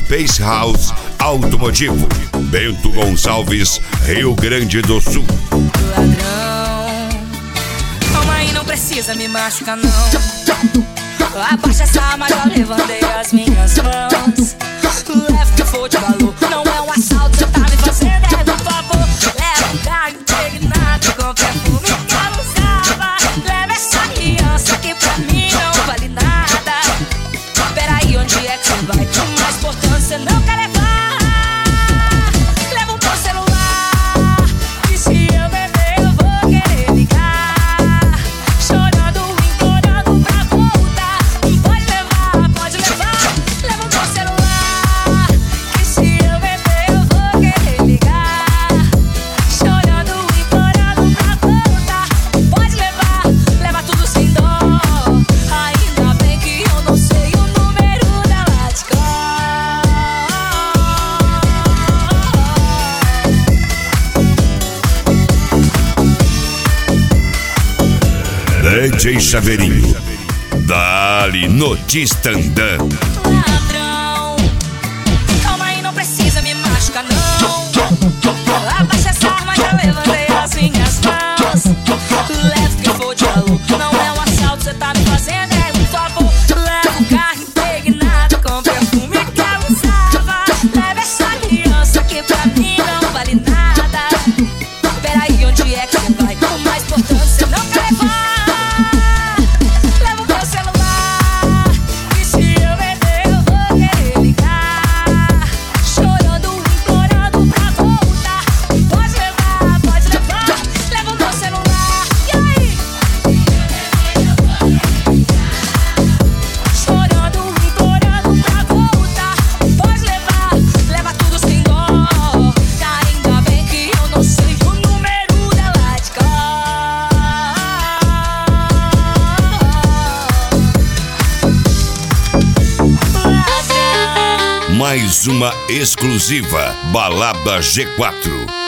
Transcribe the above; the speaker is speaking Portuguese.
Space House Automotivo, Bento Gonçalves, Rio Grande do Sul. Ladrão, calma aí, não precisa me machucar não. Abaixa essa arma, já levantei as minhas mãos. Leva o que for de valor, não é um assalto, você tá me fazendo, por favor. Leva um carro impregnado com perfume que ela usava. Leva essa criança que pra mim não vale nada. Peraí, onde é que você vai? O mais importante você não quer levar. Leva o teu celular, e se eu beber eu vou querer ligar. Chorando, implorando pra voltar. Pode levar, pode levar. Leva o teu celular, e se eu beber eu vou querer ligar. Chorando, implorando pra voltar. Pode levar, leva tudo sem dó. Ainda bem que eu não sei o número dela de cor. DJ Chaveirinho, dali no Tistandã. Ladrão, calma aí, não precisa me machucar não. Abaixa essa arma, já levantei as minhas mãos. Leva o que for de valor, não é um assalto, você tá me fazendo, por favor. Leva o carro impregnado com perfume que ela usava. Leva essa criança que pra mim não vale nada. Peraí, onde é que você vai? O mais importante você não quer levar. Leva o meu celular, e se eu beber eu vou querer ligar. Chorando, implorando pra voltar. Pode levar, pode levar. Leva o meu celular, e aí? Chorando, implorando pra voltar. Pode levar, leva tudo sem dó. Ainda bem que eu não sei o número dela de cor. Mais uma exclusiva Balada G4.